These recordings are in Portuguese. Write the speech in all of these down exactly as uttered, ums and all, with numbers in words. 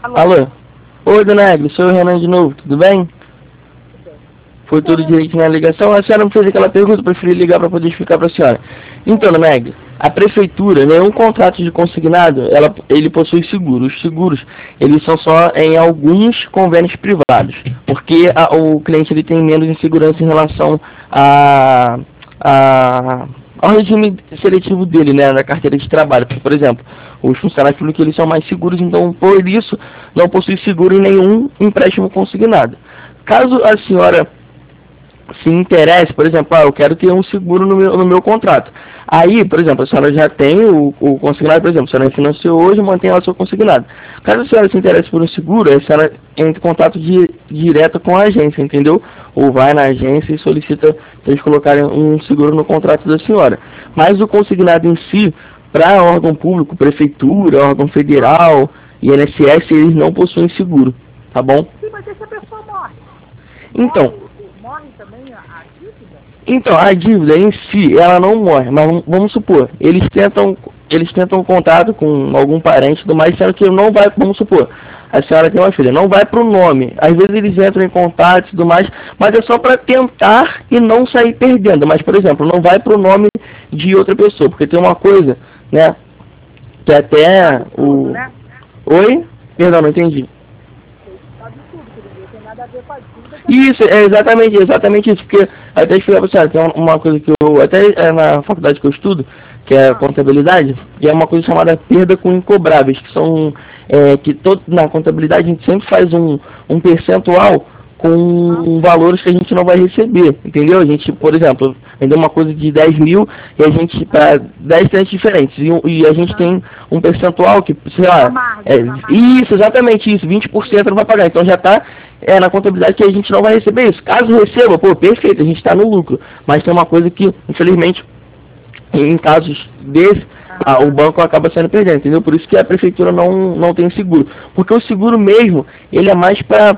Alô? Alô? Oi, dona Egli, sou o Renan de novo, tudo bem? Foi tudo direitinho na ligação? A senhora me fez aquela pergunta, eu preferi ligar para poder explicar para a senhora. Então, dona Egli, a prefeitura, nenhum contrato de consignado, ela, ele possui seguro. Os seguros, eles são só em alguns convênios privados, porque a, o cliente ele tem menos insegurança em relação a, a ao regime seletivo dele, né, na carteira de trabalho. Porque, por exemplo, os funcionários públicos eles são mais seguros, então por isso não possui seguro em nenhum empréstimo consignado. Caso a senhora se interesse, por exemplo, ah, eu quero ter um seguro no meu, no meu contrato. Aí, por exemplo, a senhora já tem o, o consignado, por exemplo, a senhora financiou hoje, mantém lá o seu consignado. Caso a senhora se interesse por um seguro, a senhora entra em contato de, direto com a agência, entendeu? Ou vai na agência e solicita que eles colocarem um seguro no contrato da senhora. Mas o consignado em si, para órgão público, prefeitura, órgão federal, I N S S, eles não possuem seguro, tá bom? Sim, mas e se a pessoa morre? Então... Morre também a, a dívida? Então, a dívida em si, ela não morre, mas vamos supor, eles tentam, eles tentam contato com algum parente e tudo mais, sendo que não vai, vamos supor, a senhora tem uma filha, não vai pro nome, às vezes eles entram em contato e tudo mais, mas é só para tentar e não sair perdendo, mas, por exemplo, não vai pro nome de outra pessoa, porque tem uma coisa, né, que até o... Né? Oi? Perdão, não entendi. Sabe tudo, porque não tem nada a ver com a dívida. Isso, é exatamente, exatamente isso, porque até explicar para você, tem uma coisa que eu, até é na faculdade que eu estudo, que é contabilidade, e é uma coisa chamada perda com incobráveis, que são, é, que todo, na contabilidade a gente sempre faz um, um percentual com valores que a gente não vai receber, entendeu? A gente, por exemplo, vendeu uma coisa de dez mil e a gente, para dez clientes diferentes, e, e a gente tem um percentual que, sei lá, é, isso, exatamente isso, vinte por cento não vai pagar, então já está é, na contabilidade que a gente não vai receber isso. Caso receba, pô, perfeito, a gente está no lucro, mas tem uma coisa que, infelizmente, em casos desses, ah, o banco acaba sendo perdendo, entendeu? Por isso que a prefeitura não, não tem seguro. Porque o seguro mesmo, ele é mais para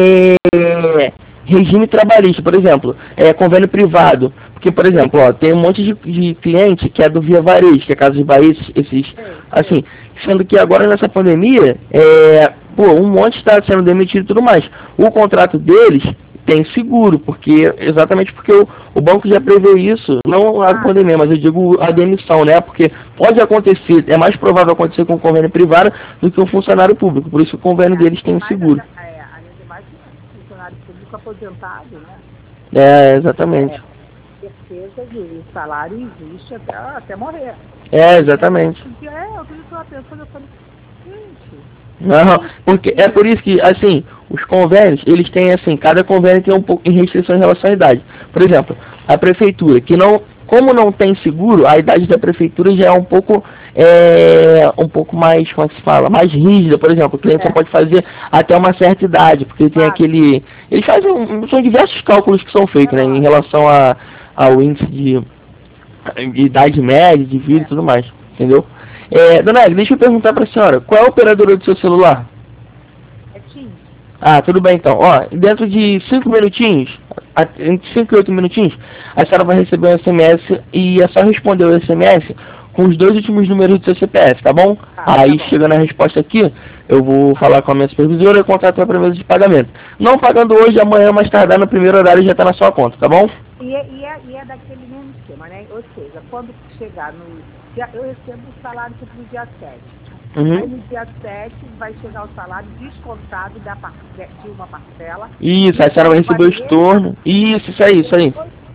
é, regime trabalhista, por exemplo, é, convênio privado. Porque, por exemplo, ó, tem um monte de, de cliente que é do Via Varejo, que é Casa de Bahia, esses, esses, assim, sendo que agora nessa pandemia, é, pô, um monte está sendo demitido e tudo mais. O contrato deles tem seguro, porque exatamente porque o, o banco já prevê isso, não a pandemia, mas eu digo a demissão, né? Porque pode acontecer, é mais provável acontecer com o convênio privado do que um funcionário público, por isso o convênio deles tem seguro. É, além de mais, funcionário público aposentado, né? É, exatamente. É, certeza que o salário existe até, até morrer. É, exatamente. É, eu estava pensando, eu falei, gente... Não, porque é por isso que, assim, os convênios, eles têm, assim, cada convênio tem um pouco de restrição em relação à idade. Por exemplo, a prefeitura, que não, como não tem seguro, a idade da prefeitura já é um pouco, é, um pouco mais, como é que se fala, mais rígida. Por exemplo, o cliente é. só pode fazer até uma certa idade, porque tem ah. aquele, eles fazem, são diversos cálculos que são feitos, né, em relação a, ao índice de, de idade média, de vida e tudo mais, entendeu? É, dona Egli, deixa eu perguntar para a senhora, qual é a operadora do seu celular? É TIM. Ah, tudo bem então. Ó, dentro de cinco minutinhos, entre cinco e oito minutinhos, a senhora vai receber um S M S e é só responder o S M S com os dois últimos números do seu C P F, tá bom? Ah, Aí, tá bom. Chegando a resposta aqui, eu vou falar com a minha supervisora e contratar a promessa de pagamento. Não pagando hoje, amanhã, mais tardar, no primeiro horário já está na sua conta, tá bom? E é, e é, e é daquele mesmo esquema, né? Ou seja, quando chegar no... Eu recebo o salário no dia sete. Uhum. Aí no dia sete vai chegar o salário descontado da par... de uma parcela. Isso, a senhora vai receber o estorno. Isso, isso aí, isso aí.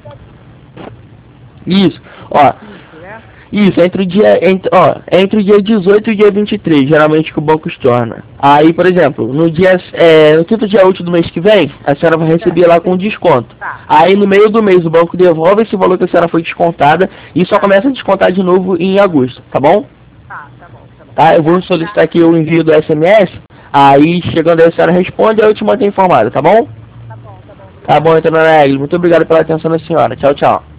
Isso, ó. Isso, entre o dia, entre, ó, entre o dia dezoito e o dia vinte e três, geralmente que o banco estorna. Aí, por exemplo, no dia, é, no quinto dia útil do mês que vem, a senhora vai receber lá com desconto. Aí no meio do mês o banco devolve esse valor que a senhora foi descontada e só começa a descontar de novo em agosto, tá bom? Tá, tá bom, tá bom. Tá, eu vou solicitar aqui o envio do S M S, aí chegando aí a senhora responde e eu te mantenho informada, tá bom? Tá bom, tá bom. Tá bom, então, dona Egli, muito obrigado pela atenção da senhora. Tchau, tchau.